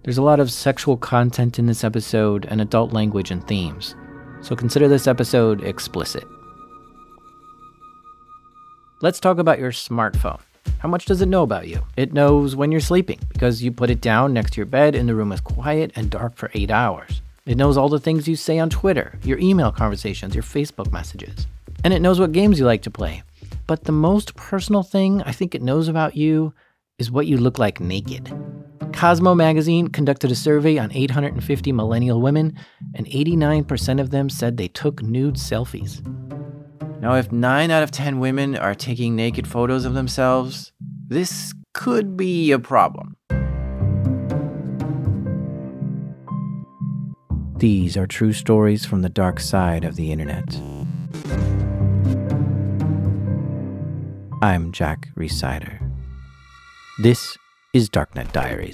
There's a lot of sexual content in this episode and adult language and themes, so consider this episode explicit. Let's talk about your smartphone. How much does it know about you? It knows when you're sleeping because you put it down next to your bed and the room is quiet and dark for 8 hours. It knows all the things you say on Twitter, your email conversations, your Facebook messages. And it knows what games you like to play. But the most personal thing I think it knows about you is what you look like naked. Cosmo magazine conducted a survey on 850 millennial women, and 89% of them said they took nude selfies. Now, if 9 out of 10 women are taking naked photos of themselves, this could be a problem. These are true stories from the dark side of the internet. I'm Jack Rhysider. This is Darknet Diaries.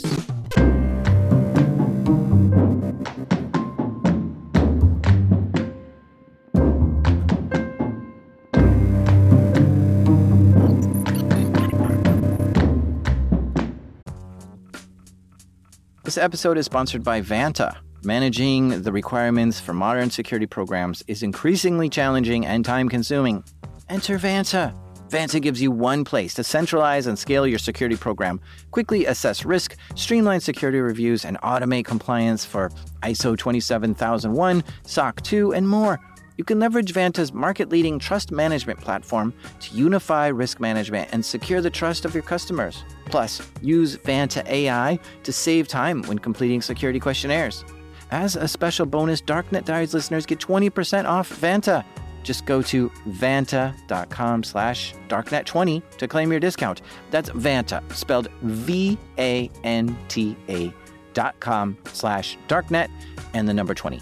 This episode is sponsored by Vanta. Managing the requirements for modern security programs is increasingly challenging and time-consuming. Enter Vanta. Vanta gives you one place to centralize and scale your security program, quickly assess risk, streamline security reviews, and automate compliance for ISO 27001, SOC 2, and more. You can leverage Vanta's market-leading trust management platform to unify risk management and secure the trust of your customers. Plus, use Vanta AI to save time when completing security questionnaires. As a special bonus, Darknet Diaries listeners get 20% off Vanta. Just go to vanta.com/darknet20 to claim your discount. That's Vanta, spelled VANTA.com/darknet and the number 20.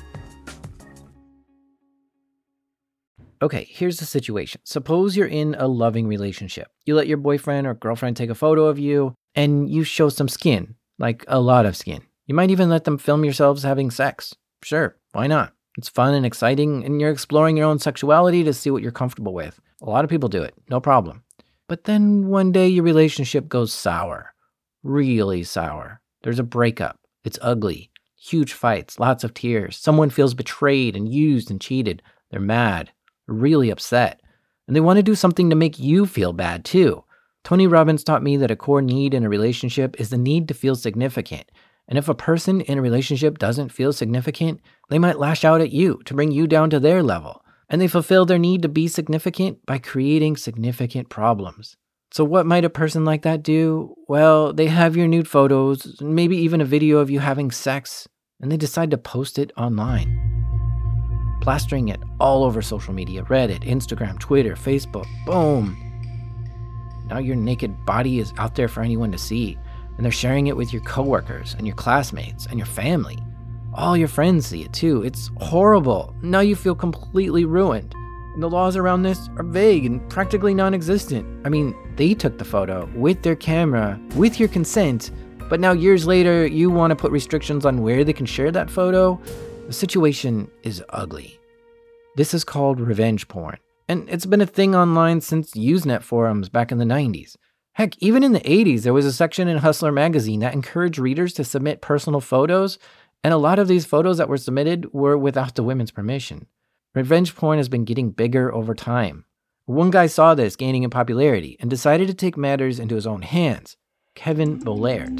Okay, here's the situation. Suppose you're in a loving relationship. You let your boyfriend or girlfriend take a photo of you, and you show some skin, like a lot of skin. You might even let them film yourselves having sex. Sure, why not? It's fun and exciting, and you're exploring your own sexuality to see what you're comfortable with. A lot of people do it, no problem. But then one day your relationship goes sour. Really sour. There's a breakup. It's ugly. Huge fights, lots of tears. Someone feels betrayed and used and cheated. They're mad, really upset. And they want to do something to make you feel bad too. Tony Robbins taught me that a core need in a relationship is the need to feel significant. And if a person in a relationship doesn't feel significant, they might lash out at you to bring you down to their level. And they fulfill their need to be significant by creating significant problems. So what might a person like that do? Well, they have your nude photos, maybe even a video of you having sex, and they decide to post it online. Plastering it all over social media, Reddit, Instagram, Twitter, Facebook, boom. Now your naked body is out there for anyone to see. And they're sharing it with your coworkers and your classmates and your family. All your friends see it too. It's horrible. Now you feel completely ruined. And the laws around this are vague and practically non-existent. I mean, they took the photo with their camera, with your consent, but now years later, you want to put restrictions on where they can share that photo? The situation is ugly. This is called revenge porn. And it's been a thing online since Usenet forums back in the 90s. Heck, even in the 80s, there was a section in Hustler magazine that encouraged readers to submit personal photos, and a lot of these photos that were submitted were without the women's permission. Revenge porn has been getting bigger over time. One guy saw this gaining in popularity and decided to take matters into his own hands, Kevin Bollaert.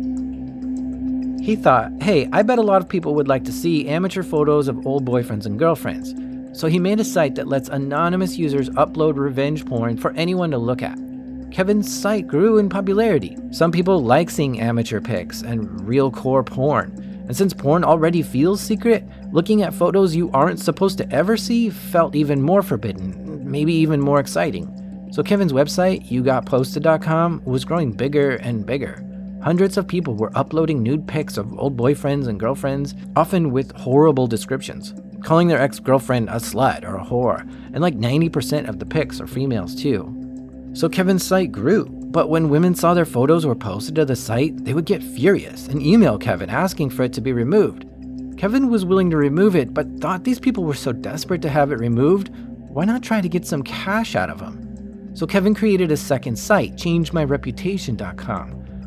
He thought, hey, I bet a lot of people would like to see amateur photos of old boyfriends and girlfriends. So he made a site that lets anonymous users upload revenge porn for anyone to look at. Kevin's site grew in popularity. Some people like seeing amateur pics and real core porn. And since porn already feels secret, looking at photos you aren't supposed to ever see felt even more forbidden, maybe even more exciting. So Kevin's website, YouGotPosted.com, was growing bigger and bigger. Hundreds of people were uploading nude pics of old boyfriends and girlfriends, often with horrible descriptions, calling their ex-girlfriend a slut or a whore, and like 90% of the pics are females too. So Kevin's site grew, but when women saw their photos were posted to the site, they would get furious and email Kevin asking for it to be removed. Kevin was willing to remove it, but thought these people were so desperate to have it removed, why not try to get some cash out of them? So Kevin created a second site, ChangeMyReputation.com,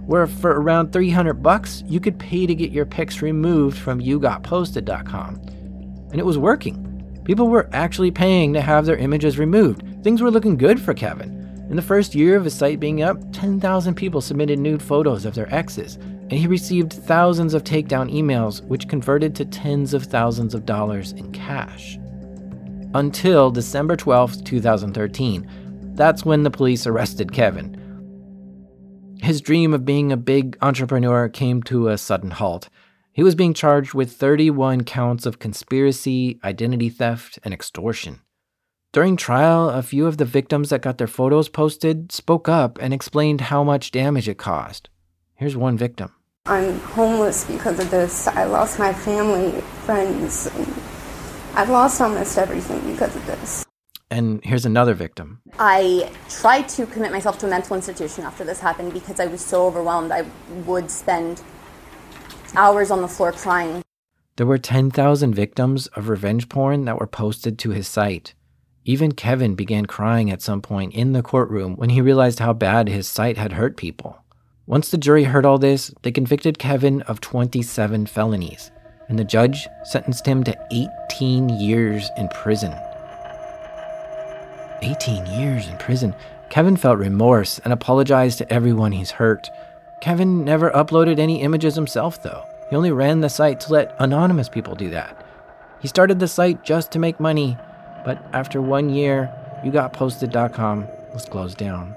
where for around $300, you could pay to get your pics removed from YouGotPosted.com. And it was working. People were actually paying to have their images removed. Things were looking good for Kevin. In the first year of his site being up, 10,000 people submitted nude photos of their exes, and he received thousands of takedown emails, which converted to tens of thousands of dollars in cash. Until December 12, 2013. That's when the police arrested Kevin. His dream of being a big entrepreneur came to a sudden halt. He was being charged with 31 counts of conspiracy, identity theft, and extortion. During trial, a few of the victims that got their photos posted spoke up and explained how much damage it caused. Here's one victim. I'm homeless because of this. I lost my family, friends, and I've lost almost everything because of this. And here's another victim. I tried to commit myself to a mental institution after this happened because I was so overwhelmed. I would spend hours on the floor crying. There were 10,000 victims of revenge porn that were posted to his site. Even Kevin began crying at some point in the courtroom when he realized how bad his site had hurt people. Once the jury heard all this, they convicted Kevin of 27 felonies, and the judge sentenced him to 18 years in prison. 18 years in prison. Kevin felt remorse and apologized to everyone he's hurt. Kevin never uploaded any images himself, though. He only ran the site to let anonymous people do that. He started the site just to make money, but after 1 year, YouGotPosted.com was closed down.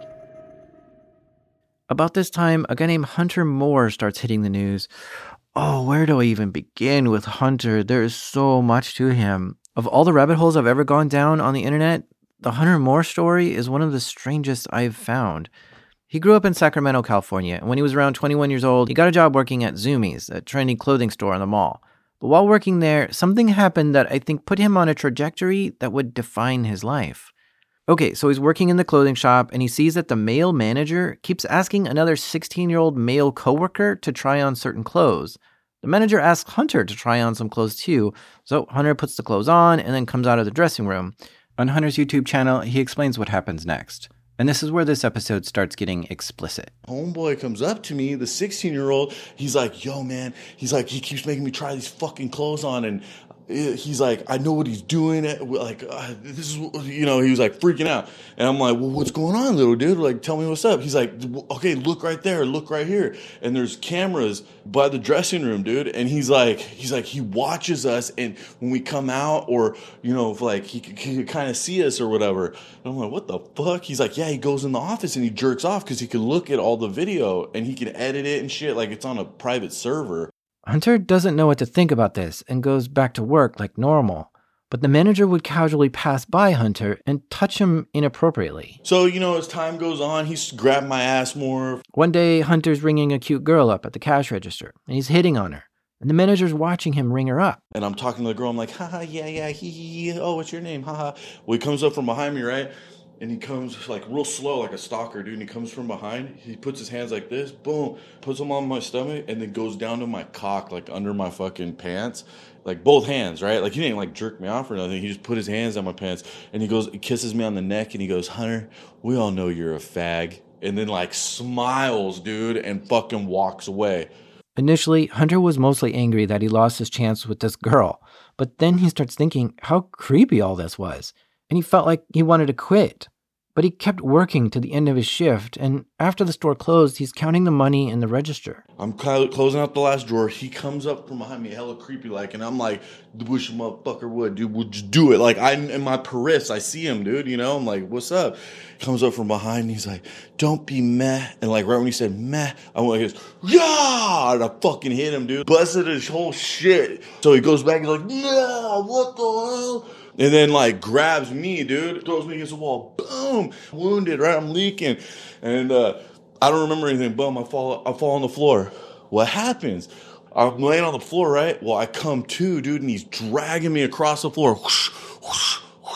About this time, a guy named Hunter Moore starts hitting the news. Oh, where do I even begin with Hunter? There is so much to him. Of all the rabbit holes I've ever gone down on the internet, the Hunter Moore story is one of the strangest I've found. He grew up in Sacramento, California, and when he was around 21 years old, he got a job working at Zumiez, a trendy clothing store on the mall. But while working there, something happened that I think put him on a trajectory that would define his life. Okay, so he's working in the clothing shop, and he sees that the male manager keeps asking another 16-year-old male coworker to try on certain clothes. The manager asks Hunter to try on some clothes too, so Hunter puts the clothes on and then comes out of the dressing room. On Hunter's YouTube channel, he explains what happens next. And this is where this episode starts getting explicit. Homeboy comes up to me, the 16-year-old. He's like, yo, man. He's like, he keeps making me try these fucking clothes on. And he's like, I know what he's doing. Like, this is, he was like freaking out. And I'm like, well, what's going on, little dude? Like, tell me what's up. He's like, okay, look right there. Look right here. And there's cameras by the dressing room, dude. And he's like, he watches us. And when we come out or, like he can kind of see us or whatever. And I'm like, what the fuck? He's like, yeah, he goes in the office and he jerks off because he can look at all the video and he can edit it and shit. Like it's on a private server. Hunter doesn't know what to think about this and goes back to work like normal. But the manager would casually pass by Hunter and touch him inappropriately. So, as time goes on, he's grabbed my ass more. One day, Hunter's ringing a cute girl up at the cash register, and he's hitting on her. And the manager's watching him ring her up. And I'm talking to the girl, I'm like, haha, yeah, he, oh, what's your name, haha. Well, he comes up from behind me, right? And he comes like real slow, like a stalker, dude. And he comes from behind. He puts his hands like this, boom, puts them on my stomach, and then goes down to my cock, like under my fucking pants, like both hands, right? Like he didn't like jerk me off or nothing. He just put his hands on my pants, and he kisses me on the neck, and he goes, Hunter, we all know you're a fag. And then like smiles, dude, and fucking walks away. Initially, Hunter was mostly angry that he lost his chance with this girl. But then he starts thinking how creepy all this was. And he felt like he wanted to quit. But he kept working to the end of his shift, and after the store closed, he's counting the money in the register. I'm closing out the last drawer. He comes up from behind me, hella creepy like, and I'm like, wish a motherfucker would, dude, would just do it. Like, in my periphery, I see him, dude, I'm like, what's up? He comes up from behind, and he's like, don't be meh. And like, right when he said meh, I went like this, yeah, and I fucking hit him, dude. Busted his whole shit. So he goes back, he's like, yeah, what the hell? And then, like, grabs me, dude, throws me against the wall. Boom! Wounded, right? I'm leaking. And I don't remember anything. Boom, I fall on the floor. What happens? I'm laying on the floor, right? Well, I come to, dude, and he's dragging me across the floor. Whoosh, whoosh, whoosh.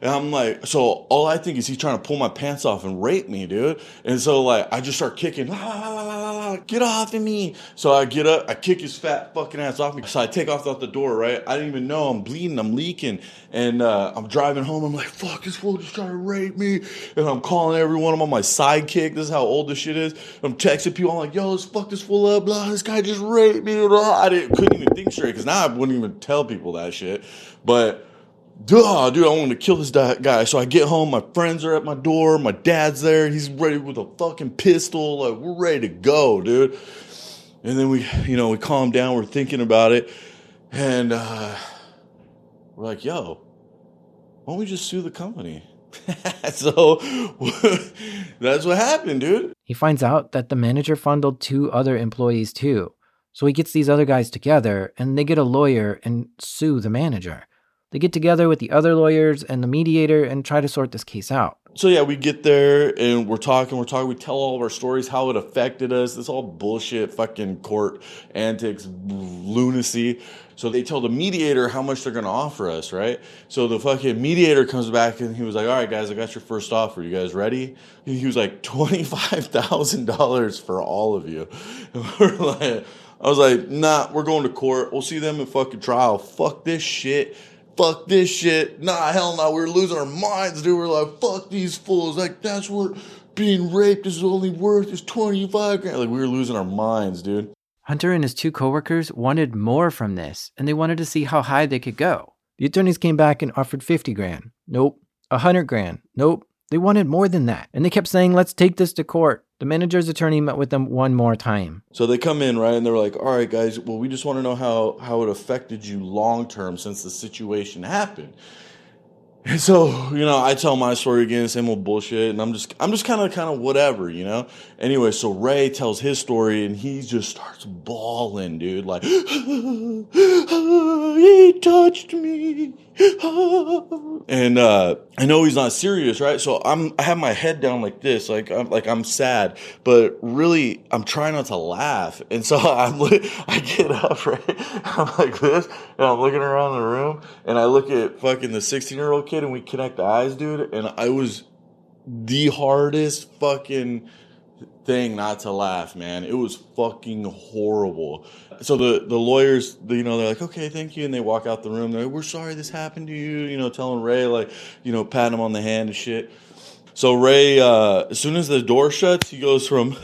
And I'm like, so all I think is he's trying to pull my pants off and rape me, dude. And so like, I just start kicking, get off of me. So I get up, I kick his fat fucking ass off me. So I take off out the door, right? I didn't even know, I'm bleeding, I'm leaking. And I'm driving home, I'm like, fuck, this fool just trying to rape me. And I'm calling everyone, I'm on my sidekick. This is how old this shit is. I'm texting people, I'm like, yo, let's fuck this fool up, blah, this guy just raped me, blah. Couldn't even think straight, because now I wouldn't even tell people that shit. But dude, I wanted to kill this guy. So I get home, my friends are at my door, my dad's there, he's ready with a fucking pistol, like, we're ready to go, dude. And then we calm down, we're thinking about it, and we're like, yo, why don't we just sue the company? So that's what happened, dude. He finds out that the manager fondled 2 other employees too. So he gets these other guys together, and they get a lawyer and sue the manager. They get together with the other lawyers and the mediator and try to sort this case out. So yeah, we get there and we're talking, we tell all of our stories, how it affected us. This all bullshit, fucking court antics, lunacy. So they tell the mediator how much they're going to offer us, right? So the fucking mediator comes back and he was like, all right, guys, I got your first offer. You guys ready? And he was like, $25,000 for all of you. And I was like, nah, we're going to court. We'll see them in fucking trial. Fuck this shit. Fuck this shit. Nah, hell no. We were losing our minds, dude. We were like, fuck these fools. Like, that's what being raped is only worth is 25 grand. Like, we were losing our minds, dude. Hunter and his 2 coworkers wanted more from this, and they wanted to see how high they could go. The attorneys came back and offered 50 grand. Nope. 100 grand. Nope. They wanted more than that. And they kept saying, let's take this to court. The manager's attorney met with them one more time. So they come in, right, and they're like, all right, guys, well, we just want to know how it affected you long-term since the situation happened. And so, I tell my story again, same old bullshit, and I'm just kind of whatever, Anyway, so Ray tells his story, and he just starts bawling, dude, like, he touched me. And I know he's not serious, right? So I have my head down like this, like I'm sad, but really I'm trying not to laugh. And so I get up, right? I'm like this, and I'm looking around the room, and I look at fucking the 16-year-old kid, and we connect eyes, dude. And I was the hardest fucking thing not to laugh, man. It was fucking horrible. So the lawyers, they're like, okay, thank you. And they walk out the room. They're like, we're sorry this happened to you, telling Ray, like, patting him on the hand and shit. So Ray, as soon as the door shuts, he goes from,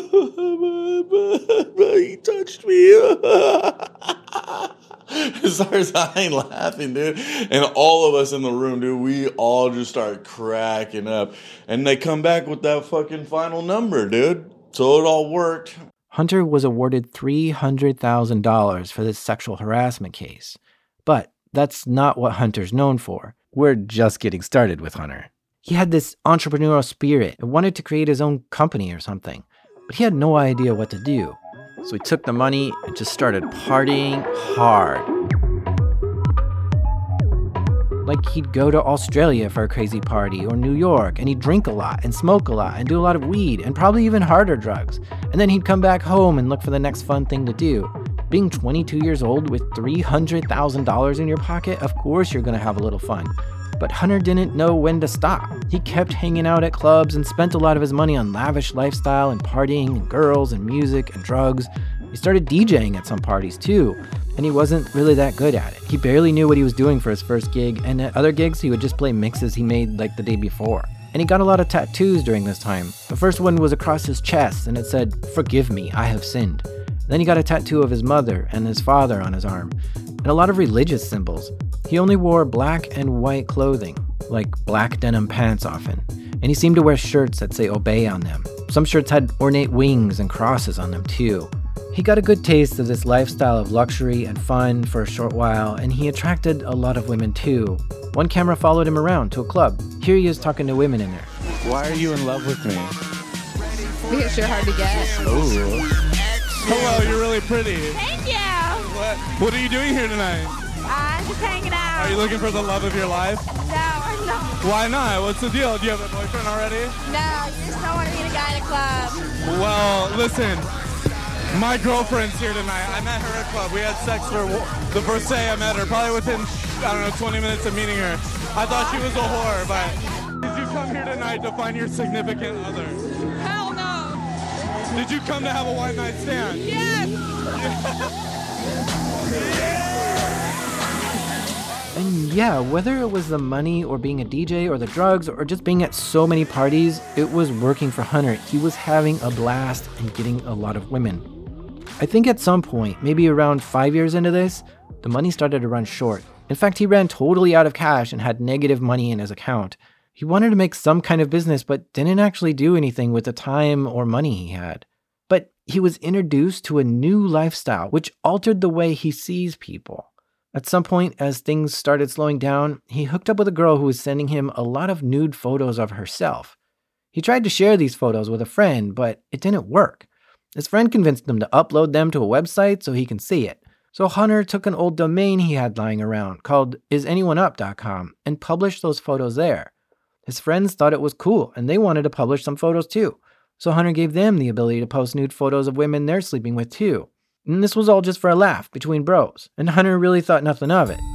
he touched me. Starts dying laughing, dude. And all of us in the room, dude, we all just start cracking up. And they come back with that fucking final number, dude. So it all worked. Hunter was awarded $300,000 for this sexual harassment case. But that's not what Hunter's known for. We're just getting started with Hunter. He had this entrepreneurial spirit and wanted to create his own company or something. But he had no idea what to do. So he took the money and just started partying hard. Like he'd go to Australia for a crazy party or New York, and he'd drink a lot and smoke a lot and do a lot of weed and probably even harder drugs. And then he'd come back home and look for the next fun thing to do. Being 22 years old with $300,000 in your pocket, of course you're going to have a little fun. But Hunter didn't know when to stop. He kept hanging out at clubs and spent a lot of his money on lavish lifestyle and partying and girls and music and drugs. He started DJing at some parties too, and he wasn't really that good at it. He barely knew what he was doing for his first gig, and at other gigs he would just play mixes he made like the day before. And he got a lot of tattoos during this time. The first one was across his chest, and it said, "Forgive me, I have sinned." Then he got a tattoo of his mother and his father on his arm, and a lot of religious symbols. He only wore black and white clothing, like black denim pants often, and he seemed to wear shirts that say "Obey" on them. Some shirts had ornate wings and crosses on them too. He got a good taste of this lifestyle of luxury and fun for a short while, and he attracted a lot of women too. One camera followed him around to a club. Here he is talking to women in there. Why are you in love with me? Because you're hard to get. Oh. Hello, you're really pretty. Thank you. What are you doing here tonight? I'm just hanging out. Are you looking for the love of your life? No, I'm not. Why not? What's the deal? Do you have a boyfriend already? No, you just don't want to meet a guy in a club. Well, listen. My girlfriend's here tonight. I met her at a club. We had sex for the first day I met her. Probably within, 20 minutes of meeting her. I thought she was a whore, but did you come here tonight to find your significant other? Hell no. Did you come to have a one night stand? Yes. And yeah, whether it was the money or being a DJ or the drugs or just being at so many parties, it was working for Hunter. He was having a blast and getting a lot of women. I think at some point, maybe around 5 years into this, the money started to run short. In fact, he ran totally out of cash and had negative money in his account. He wanted to make some kind of business, but didn't actually do anything with the time or money he had. But he was introduced to a new lifestyle, which altered the way he sees people. At some point, as things started slowing down, he hooked up with a girl who was sending him a lot of nude photos of herself. He tried to share these photos with a friend, but it didn't work. His friend convinced him to upload them to a website so he can see it. So Hunter took an old domain he had lying around called isanyoneup.com and published those photos there. His friends thought it was cool, and they wanted to publish some photos too. So Hunter gave them the ability to post nude photos of women they're sleeping with too. And this was all just for a laugh between bros, and Hunter really thought nothing of it.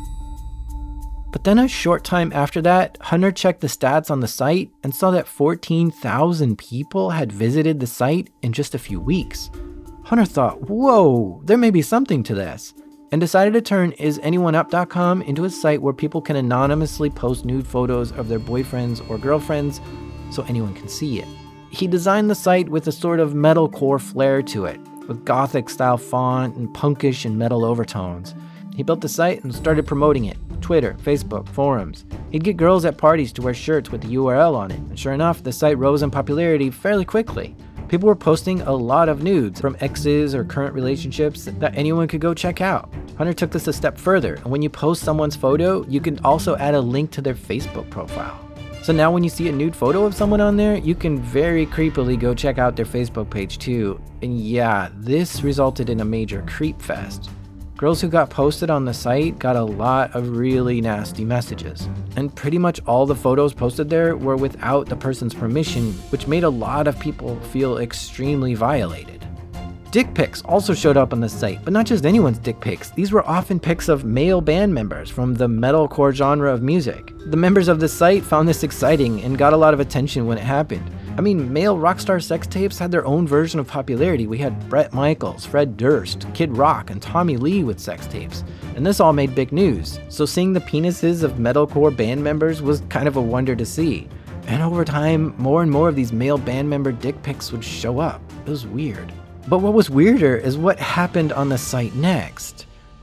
But then a short time after that, Hunter checked the stats on the site and saw that 14,000 people had visited the site in just a few weeks. Hunter thought, whoa, there may be something to this, and decided to turn isanyoneup.com into a site where people can anonymously post nude photos of their boyfriends or girlfriends so anyone can see it. He designed the site with a sort of metalcore flair to it, with gothic-style font and punkish and metal overtones. He built the site and started promoting it. Twitter, Facebook, forums. He'd get girls at parties to wear shirts with the URL on it, and sure enough, the site rose in popularity fairly quickly. People were posting a lot of nudes from exes or current relationships that anyone could go check out. Hunter took this a step further, and when you post someone's photo, you can also add a link to their Facebook profile. So now when you see a nude photo of someone on there, you can very creepily go check out their Facebook page too. And yeah, this resulted in a major creep fest. Girls who got posted on the site got a lot of really nasty messages. And pretty much all the photos posted there were without the person's permission, which made a lot of people feel extremely violated. Dick pics also showed up on the site, but not just anyone's dick pics. These were often pics of male band members from the metalcore genre of music. The members of the site found this exciting and got a lot of attention when it happened. I mean, male rock star sex tapes had their own version of popularity. We had Bret Michaels, Fred Durst, Kid Rock, and Tommy Lee with sex tapes. And this all made big news. So seeing the penises of metalcore band members was kind of a wonder to see. And over time, more and more of these male band member dick pics would show up. It was weird. But what was weirder is what happened on the site next.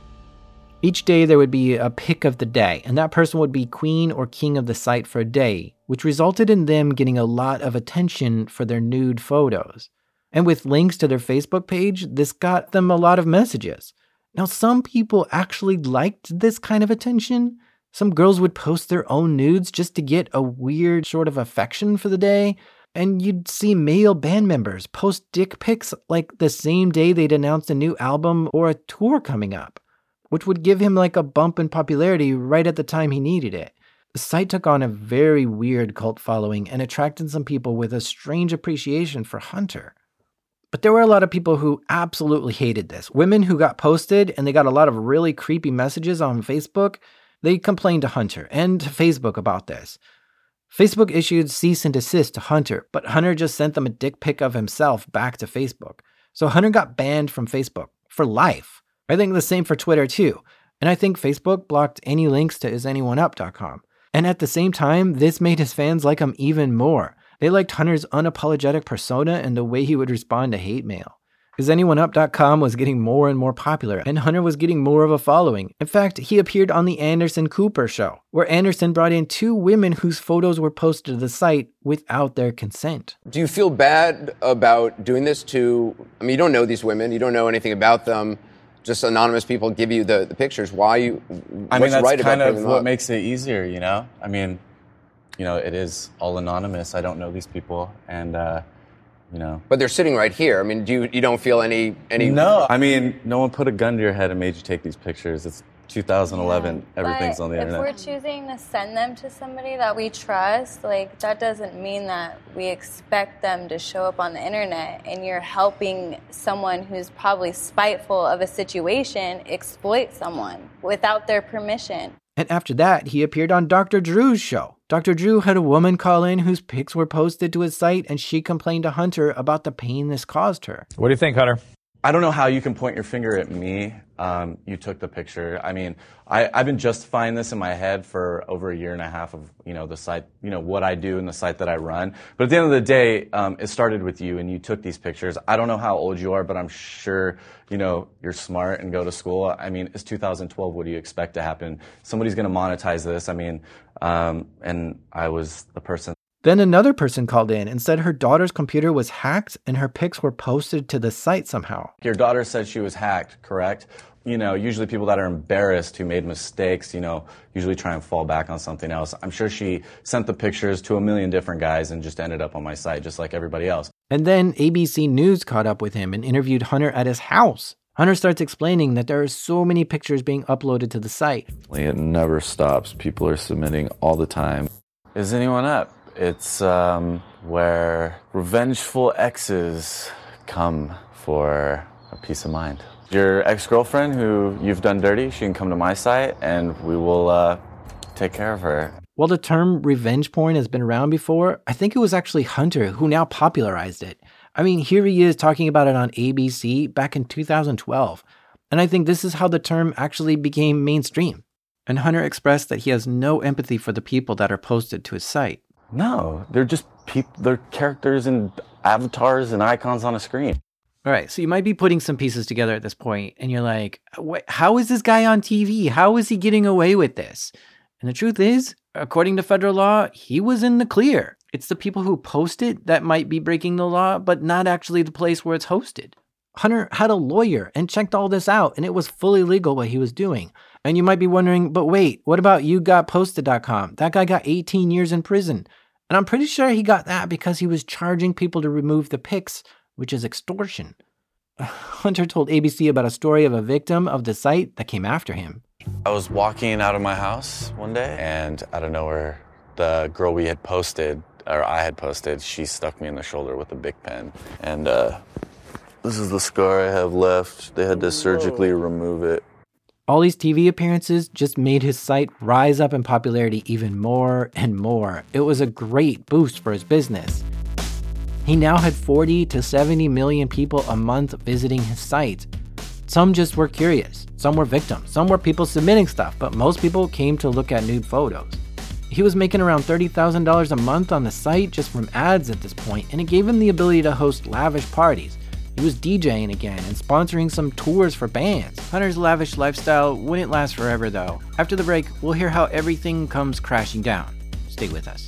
Each day there would be a pick of the day, and that person would be queen or king of the site for a day, which resulted in them getting a lot of attention for their nude photos. And with links to their Facebook page, this got them a lot of messages. Now, some people actually liked this kind of attention. Some girls would post their own nudes just to get a weird sort of affection for the day. And you'd see male band members post dick pics like the same day they'd announced a new album or a tour coming up, which would give him like a bump in popularity right at the time he needed it. The site took on a very weird cult following and attracted some people with a strange appreciation for Hunter. But there were a lot of people who absolutely hated this. Women who got posted and they got a lot of really creepy messages on Facebook, they complained to Hunter and to Facebook about this. Facebook issued cease and desist to Hunter, but Hunter just sent them a dick pic of himself back to Facebook. So Hunter got banned from Facebook for life. I think the same for Twitter too. And I think Facebook blocked any links to isanyoneup.com. And at the same time, this made his fans like him even more. They liked Hunter's unapologetic persona and the way he would respond to hate mail. IsAnyoneUp.com was getting more and more popular, and Hunter was getting more of a following. In fact, he appeared on the Anderson Cooper show, where Anderson brought in 2 women whose photos were posted to the site without their consent. Do you feel bad about doing this to, I mean, you don't know these women, you don't know anything about them, just anonymous people give you the pictures. Why you, I mean, that's right kind about of what makes it easier, you know? I mean, you know, it is all anonymous. I don't know these people, and, you know. But they're sitting right here. I mean, you don't feel any... No, I mean, no one put a gun to your head and made you take these pictures. It's 2011. Yeah, everything's on the internet. If we're choosing to send them to somebody that we trust, like, that doesn't mean that we expect them to show up on the internet, and you're helping someone who's probably spiteful of a situation exploit someone without their permission. And after that, he appeared on Dr. Drew's show. Dr. Drew had a woman call in whose pics were posted to his site, and she complained to Hunter about the pain this caused her. What do you think, Hunter? I don't know how you can point your finger at me. You took the picture. I mean, I've been justifying this in my head for over a year and a half of, the site, what I do and the site that I run. But at the end of the day, it started with you, and you took these pictures. I don't know how old you are, but I'm sure, you're smart and go to school. I mean, it's 2012. What do you expect to happen? Somebody's going to monetize this. I mean, and I was the person. Then another person called in and said her daughter's computer was hacked and her pics were posted to the site somehow. Your daughter said she was hacked, correct? Usually people that are embarrassed who made mistakes, usually try and fall back on something else. I'm sure she sent the pictures to a million different guys and just ended up on my site just like everybody else. And then ABC News caught up with him and interviewed Hunter at his house. Hunter starts explaining that there are so many pictures being uploaded to the site. It never stops. People are submitting all the time. Is anyone up? It's where revengeful exes come for a peace of mind. Your ex-girlfriend who you've done dirty, she can come to my site and we will take care of her. While the term revenge porn has been around before, I think it was actually Hunter who now popularized it. I mean, here he is talking about it on ABC back in 2012. And I think this is how the term actually became mainstream. And Hunter expressed that he has no empathy for the people that are posted to his site. No, they're just people, they're characters and avatars and icons on a screen. All right, so you might be putting some pieces together at this point, and you're like, how is this guy on TV? How is he getting away with this? And the truth is, according to federal law, he was in the clear. It's the people who post it that might be breaking the law, but not actually the place where it's hosted. Hunter had a lawyer and checked all this out, and it was fully legal what he was doing. And you might be wondering, but wait, what about YouGotPosted.com? That guy got 18 years in prison. And I'm pretty sure he got that because he was charging people to remove the pics, which is extortion. Hunter told ABC about a story of a victim of the site that came after him. I was walking out of my house one day, and out of nowhere, the girl we had posted, or I had posted, she stuck me in the shoulder with a big pen. And this is the scar I have left. They had to surgically remove it. All these TV appearances just made his site rise up in popularity even more and more. It was a great boost for his business. He now had 40 to 70 million people a month visiting his site. Some just were curious, some were victims, some were people submitting stuff, but most people came to look at nude photos. He was making around $30,000 a month on the site just from ads at this point, and it gave him the ability to host lavish parties. He was DJing again and sponsoring some tours for bands. Hunter's lavish lifestyle wouldn't last forever though. After the break, we'll hear how everything comes crashing down. Stay with us.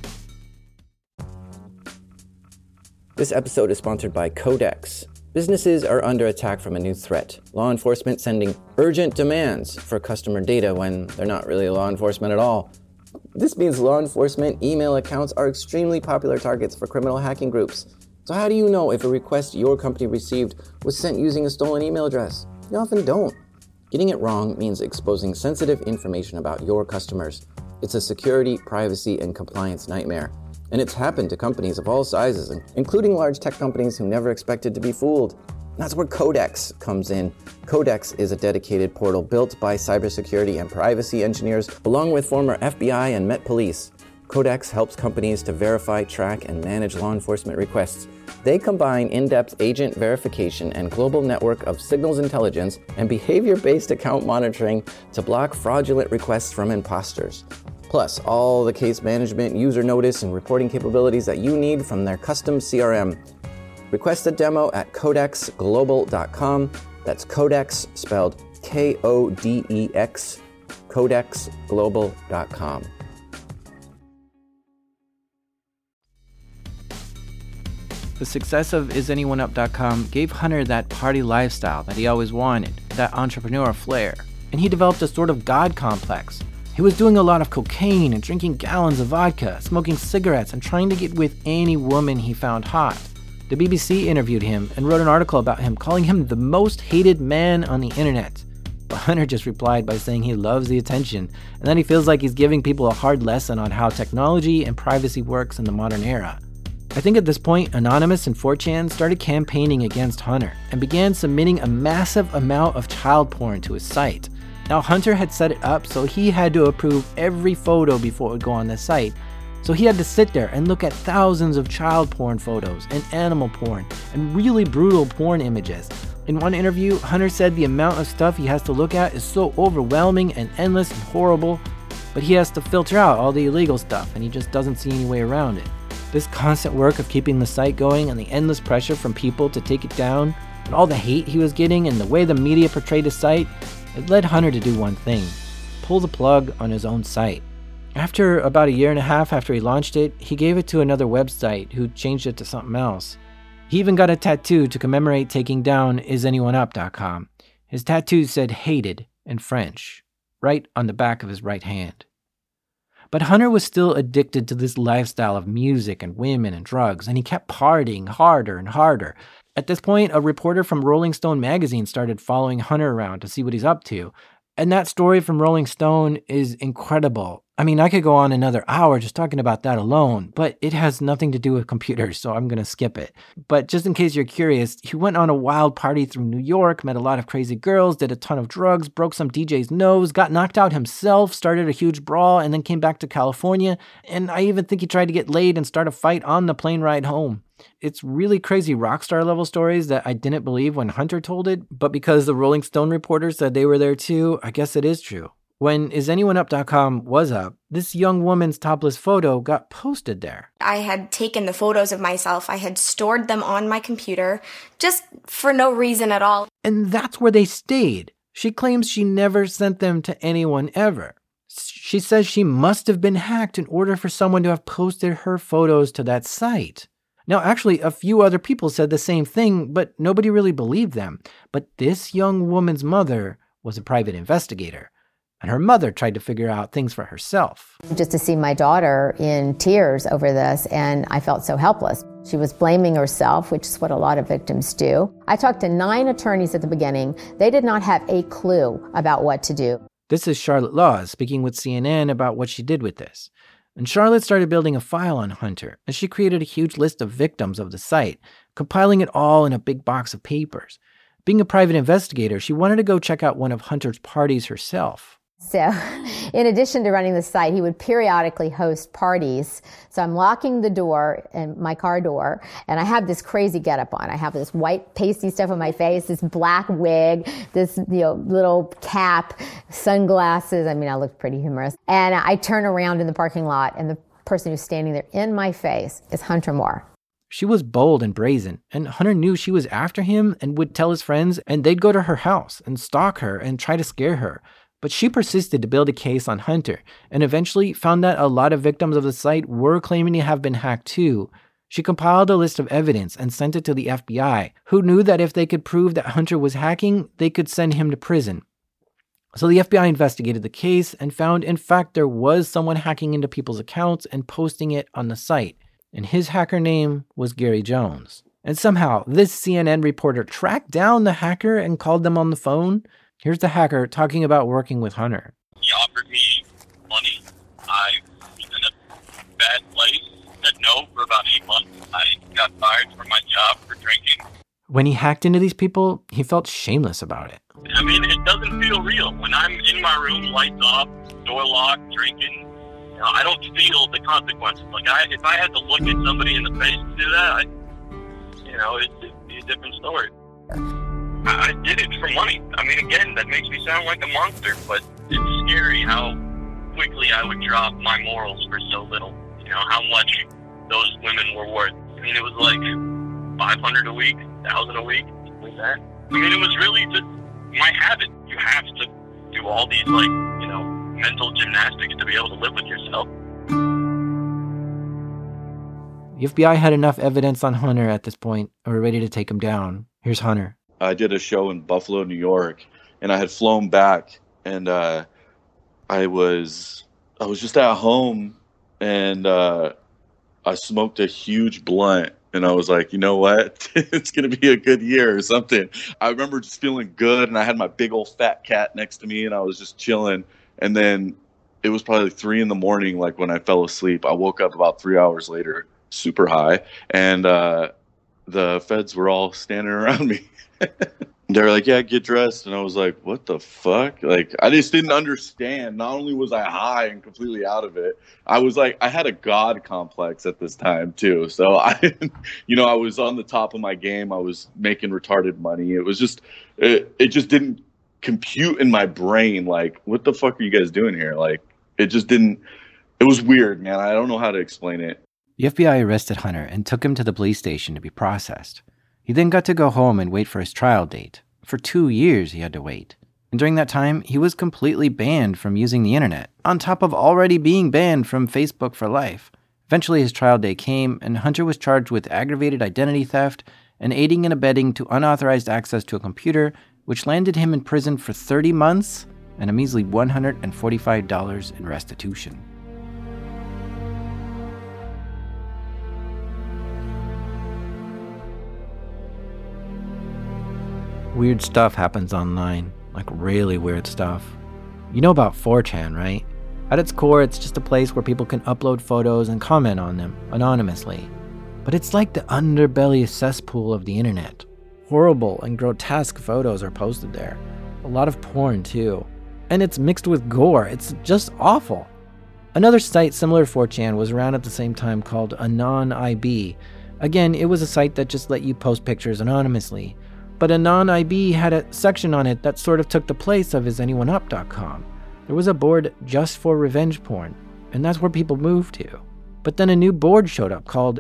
This episode is sponsored by Codex. Businesses are under attack from a new threat. Law enforcement sending urgent demands for customer data when they're not really law enforcement at all. This means law enforcement email accounts are extremely popular targets for criminal hacking groups. So how do you know if a request your company received was sent using a stolen email address? You often don't. Getting it wrong means exposing sensitive information about your customers. It's a security, privacy, and compliance nightmare. And it's happened to companies of all sizes, including large tech companies who never expected to be fooled. That's where Codex comes in. Codex is a dedicated portal built by cybersecurity and privacy engineers, along with former FBI and Met Police. Codex helps companies to verify, track, and manage law enforcement requests. They combine in-depth agent verification and global network of signals intelligence and behavior-based account monitoring to block fraudulent requests from imposters. Plus, all the case management, user notice, and reporting capabilities that you need from their custom CRM. Request a demo at codexglobal.com. That's Codex, spelled K-O-D-E-X, codexglobal.com. The success of IsAnyoneUp.com gave Hunter that party lifestyle that he always wanted, that entrepreneur flair, and he developed a sort of God complex. He was doing a lot of cocaine and drinking gallons of vodka, smoking cigarettes, and trying to get with any woman he found hot. The BBC interviewed him and wrote an article about him, calling him the most hated man on the internet. But Hunter just replied by saying he loves the attention and that he feels like he's giving people a hard lesson on how technology and privacy works in the modern era. I think at this point, Anonymous and 4chan started campaigning against Hunter and began submitting a massive amount of child porn to his site. Now, Hunter had set it up so he had to approve every photo before it would go on the site. So he had to sit there and look at thousands of child porn photos and animal porn and really brutal porn images. In one interview, Hunter said the amount of stuff he has to look at is so overwhelming and endless and horrible, but he has to filter out all the illegal stuff and he just doesn't see any way around it. This constant work of keeping the site going and the endless pressure from people to take it down and all the hate he was getting and the way the media portrayed the site, it led Hunter to do one thing: pull the plug on his own site. After about a year and a half after he launched it, he gave it to another website who changed it to something else. He even got a tattoo to commemorate taking down isanyoneup.com. His tattoo said hated in French, right on the back of his right hand. But Hunter was still addicted to this lifestyle of music and women and drugs, and he kept partying harder and harder. At this point, a reporter from Rolling Stone magazine started following Hunter around to see what he's up to. And that story from Rolling Stone is incredible. I mean, I could go on another hour just talking about that alone, but it has nothing to do with computers, so I'm going to skip it. But just in case you're curious, he went on a wild party through New York, met a lot of crazy girls, did a ton of drugs, broke some DJ's nose, got knocked out himself, started a huge brawl, and then came back to California. And I even think he tried to get laid and start a fight on the plane ride home. It's really crazy rock star level stories that I didn't believe when Hunter told it, but because the Rolling Stone reporters said they were there too, I guess it is true. When isanyoneup.com was up, this young woman's topless photo got posted there. I had taken the photos of myself. I had stored them on my computer just for no reason at all. And that's where they stayed. She claims she never sent them to anyone ever. She says she must have been hacked in order for someone to have posted her photos to that site. Now, actually, a few other people said the same thing, but nobody really believed them. But this young woman's mother was a private investigator, and her mother tried to figure out things for herself. Just to see my daughter in tears over this, and I felt so helpless. She was blaming herself, which is what a lot of victims do. I talked to 9 attorneys at the beginning. They did not have a clue about what to do. This is Charlotte Laws speaking with CNN about what she did with this. And Charlotte started building a file on Hunter, and she created a huge list of victims of the site, compiling it all in a big box of papers. Being a private investigator, she wanted to go check out one of Hunter's parties herself. So, in addition to running the site, he would periodically host parties. So I'm locking the door, and my car door, and I have this crazy getup on. I have this white pasty stuff on my face, this black wig, this little cap, sunglasses. I mean, I look pretty humorous. And I turn around in the parking lot, and the person who's standing there in my face is Hunter Moore. She was bold and brazen, and Hunter knew she was after him and would tell his friends, and they'd go to her house and stalk her and try to scare her. But she persisted to build a case on Hunter, and eventually found that a lot of victims of the site were claiming to have been hacked too. She compiled a list of evidence and sent it to the FBI, who knew that if they could prove that Hunter was hacking, they could send him to prison. So the FBI investigated the case and found, in fact, there was someone hacking into people's accounts and posting it on the site. And his hacker name was Gary Jones. And somehow, this CNN reporter tracked down the hacker and called them on the phone. Here's the hacker talking about working with Hunter. He offered me money. I was in a bad place. Said no for about 8 months. I got fired from my job for drinking. When he hacked into these people, he felt shameless about it. I mean, it doesn't feel real. When I'm in my room, lights off, door locked, drinking, I don't feel the consequences. Like, if I had to look at somebody in the face to do that, it'd be a different story. I did it for money. I mean, again, that makes me sound like a monster, but it's scary how quickly I would drop my morals for so little. How much those women were worth. I mean, it was like $500 a week, $1,000 a week, like that. I mean, it was really just my habit. You have to do all these, mental gymnastics to be able to live with yourself. The FBI had enough evidence on Hunter at this point, and were ready to take him down. Here's Hunter. I did a show in Buffalo, New York, and I had flown back, and I was just at home, and I smoked a huge blunt, and I was like, you know what? It's going to be a good year or something. I remember just feeling good, and I had my big old fat cat next to me, and I was just chilling. And then it was probably 3 a.m, like when I fell asleep. I woke up about 3 hours later, super high, and the feds were all standing around me. they were like, yeah, get dressed. And I was like, what the fuck? Like, I just didn't understand. Not only was I high and completely out of it, I was like, I had a God complex at this time too. So I was on the top of my game. I was making retarded money. It was just, it just didn't compute in my brain. Like, what the fuck are you guys doing here? Like, it just didn't, it was weird, man. I don't know how to explain it. The FBI arrested Hunter and took him to the police station to be processed. He then got to go home and wait for his trial date. For 2 years, he had to wait. And during that time, he was completely banned from using the internet, on top of already being banned from Facebook for life. Eventually, his trial day came, and Hunter was charged with aggravated identity theft and aiding and abetting to unauthorized access to a computer, which landed him in prison for 30 months and a measly $145 in restitution. Weird stuff happens online, like really weird stuff. You know about 4chan, right? At its core, it's just a place where people can upload photos and comment on them anonymously. But it's like the underbelly cesspool of the internet. Horrible and grotesque photos are posted there. A lot of porn too. And it's mixed with gore. It's just awful. Another site similar to 4chan was around at the same time called AnonIB. Again, it was a site that just let you post pictures anonymously. But AnonIB had a section on it that sort of took the place of IsAnyoneUp.com. There was a board just for revenge porn, and that's where people moved to. But then a new board showed up called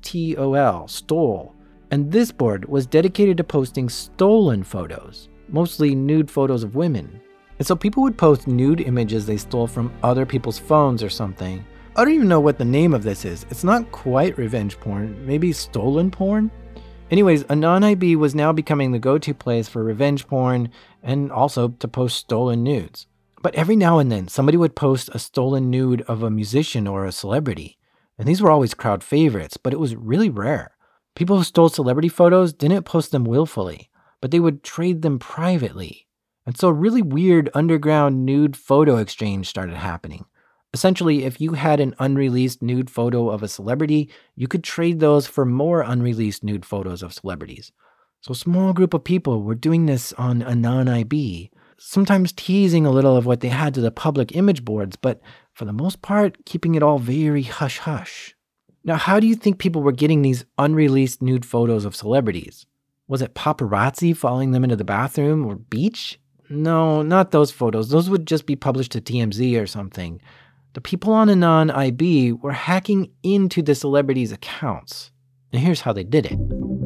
STOL, and this board was dedicated to posting stolen photos, mostly nude photos of women. And so people would post nude images they stole from other people's phones or something. I don't even know what the name of this is. It's not quite revenge porn, maybe stolen porn? Anyways, AnonIB was now becoming the go-to place for revenge porn and also to post stolen nudes. But every now and then, somebody would post a stolen nude of a musician or a celebrity. And these were always crowd favorites, but it was really rare. People who stole celebrity photos didn't post them willfully, but they would trade them privately. And so a really weird underground nude photo exchange started happening. Essentially, if you had an unreleased nude photo of a celebrity, you could trade those for more unreleased nude photos of celebrities. So a small group of people were doing this on AnonIB, sometimes teasing a little of what they had to the public image boards, but for the most part, keeping it all very hush-hush. Now, how do you think people were getting these unreleased nude photos of celebrities? Was it paparazzi following them into the bathroom or beach? No, not those photos. Those would just be published to TMZ or something. The people on AnonIB were hacking into the celebrities' accounts. And here's how they did it.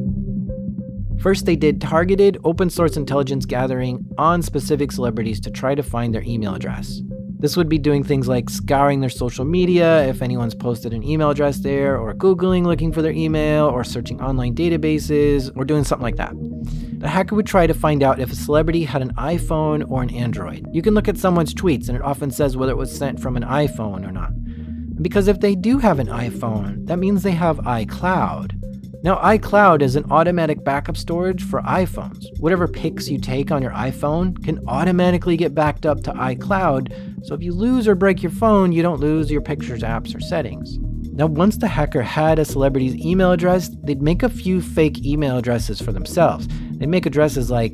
First, they did targeted open source intelligence gathering on specific celebrities to try to find their email address. This would be doing things like scouring their social media if anyone's posted an email address there, or Googling looking for their email, or searching online databases, or doing something like that. The hacker would try to find out if a celebrity had an iPhone or an Android. You can look at someone's tweets and it often says whether it was sent from an iPhone or not. Because if they do have an iPhone, that means they have iCloud. Now, iCloud is an automatic backup storage for iPhones. Whatever pics you take on your iPhone can automatically get backed up to iCloud, so if you lose or break your phone, you don't lose your pictures, apps, or settings. Now, once the hacker had a celebrity's email address, they'd make a few fake email addresses for themselves. They'd make addresses like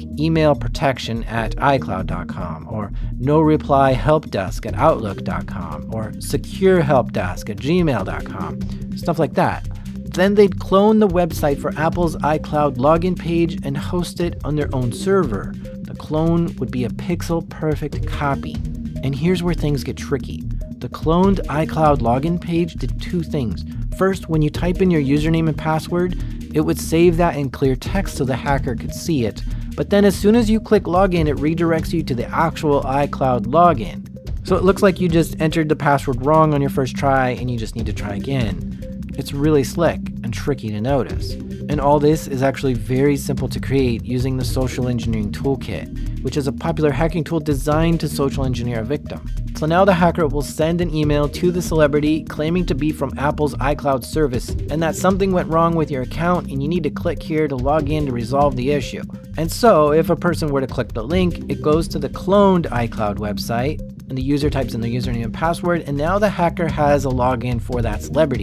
emailprotection@icloud.com, or noreplyhelpdesk@outlook.com, or securehelpdesk@gmail.com, stuff like that. Then they'd clone the website for Apple's iCloud login page and host it on their own server. The clone would be a pixel-perfect copy. And here's where things get tricky. The cloned iCloud login page did two things. First, when you type in your username and password, it would save that in clear text so the hacker could see it. But then as soon as you click login, it redirects you to the actual iCloud login. So it looks like you just entered the password wrong on your first try and you just need to try again. It's really slick and tricky to notice. And all this is actually very simple to create using the Social Engineering Toolkit, which is a popular hacking tool designed to social engineer a victim. So now the hacker will send an email to the celebrity claiming to be from Apple's iCloud service and that something went wrong with your account and you need to click here to log in to resolve the issue. And so if a person were to click the link, it goes to the cloned iCloud website and the user types in their username and password, and now the hacker has a login for that celebrity.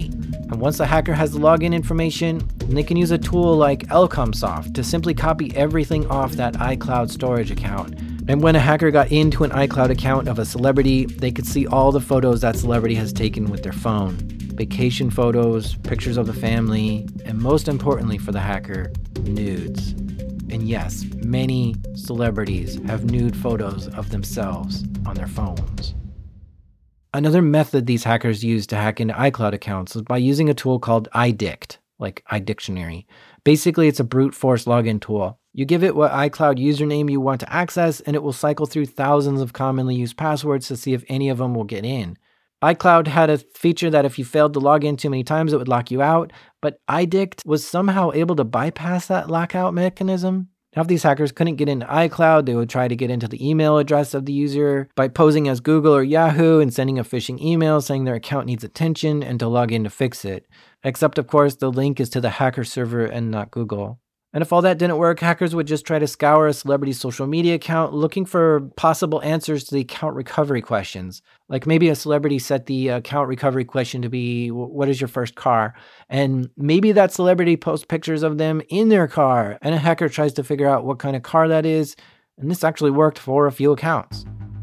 And once the hacker has the login information, they can use a tool like Elcomsoft to simply copy everything off that iCloud storage account. And when a hacker got into an iCloud account of a celebrity, they could see all the photos that celebrity has taken with their phone. Vacation photos, pictures of the family, and most importantly for the hacker, nudes. And yes, many celebrities have nude photos of themselves on their phones. Another method these hackers use to hack into iCloud accounts is by using a tool called iDict, like iDictionary. Basically, it's a brute force login tool. You give it what iCloud username you want to access, and it will cycle through thousands of commonly used passwords to see if any of them will get in. iCloud had a feature that if you failed to log in too many times, it would lock you out, but iDict was somehow able to bypass that lockout mechanism. Now, if these hackers couldn't get into iCloud, they would try to get into the email address of the user by posing as Google or Yahoo and sending a phishing email saying their account needs attention and to log in to fix it. Except, of course, the link is to the hacker server and not Google. And if all that didn't work, hackers would just try to scour a celebrity's social media account looking for possible answers to the account recovery questions. Like maybe a celebrity set the account recovery question to be, what is your first car? And maybe that celebrity posts pictures of them in their car, and a hacker tries to figure out what kind of car that is. And this actually worked for a few accounts.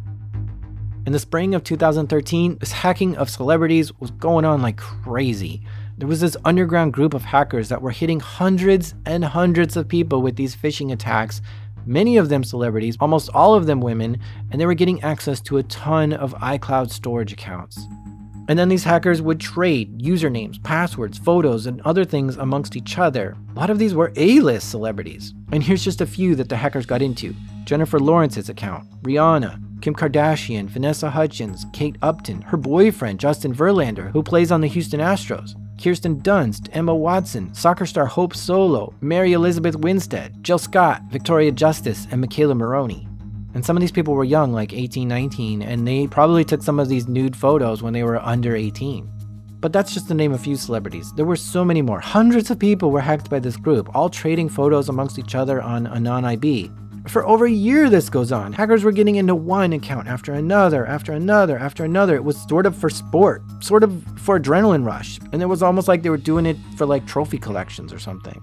In the spring of 2013, this hacking of celebrities was going on like crazy. There was this underground group of hackers that were hitting hundreds and hundreds of people with these phishing attacks, many of them celebrities, almost all of them women, and they were getting access to a ton of iCloud storage accounts. And then these hackers would trade usernames, passwords, photos, and other things amongst each other. A lot of these were A-list celebrities. And here's just a few that the hackers got into. Jennifer Lawrence's account, Rihanna, Kim Kardashian, Vanessa Hudgens, Kate Upton, her boyfriend, Justin Verlander, who plays on the Houston Astros, Kirsten Dunst, Emma Watson, soccer star Hope Solo, Mary Elizabeth Winstead, Jill Scott, Victoria Justice, and Michaela Maroney. And some of these people were young, like 18, 19, and they probably took some of these nude photos when they were under 18. But that's just to name a few celebrities. There were so many more. Hundreds of people were hacked by this group, all trading photos amongst each other on AnonIB. For over a year this goes on. Hackers were getting into one account after another, after another, after another. It was sort of for sport, sort of for adrenaline rush. And it was almost like they were doing it for like trophy collections or something.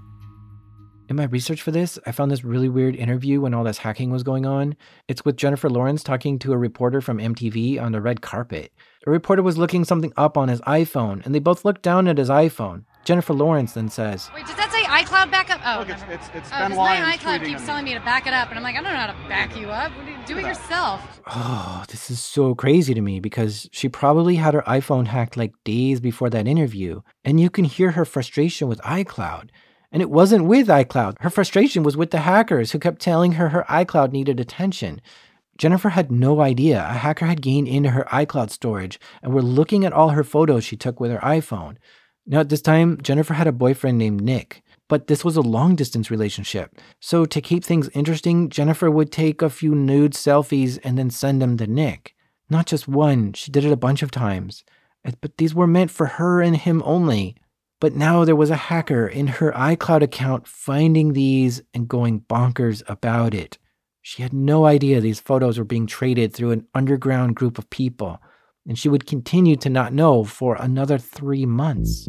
In my research for this, I found this really weird interview when all this hacking was going on. It's with Jennifer Lawrence talking to a reporter from MTV on the red carpet. The reporter was looking something up on his iPhone, and they both looked down at his iPhone. Jennifer Lawrence then says, "Wait, does that say iCloud backup?" Oh, look, it's Ben Lyons. My iCloud keeps telling me to back it up, and I'm like, I don't know how to back you up. Do it yourself. Oh, this is so crazy to me because she probably had her iPhone hacked like days before that interview, and you can hear her frustration with iCloud. And it wasn't with iCloud. Her frustration was with the hackers who kept telling her iCloud needed attention. Jennifer had no idea a hacker had gained into her iCloud storage and were looking at all her photos she took with her iPhone. Now, at this time, Jennifer had a boyfriend named Nick, but this was a long-distance relationship. So to keep things interesting, Jennifer would take a few nude selfies and then send them to Nick. Not just one, she did it a bunch of times. But these were meant for her and him only. But now there was a hacker in her iCloud account finding these and going bonkers about it. She had no idea these photos were being traded through an underground group of people. And she would continue to not know for another 3 months.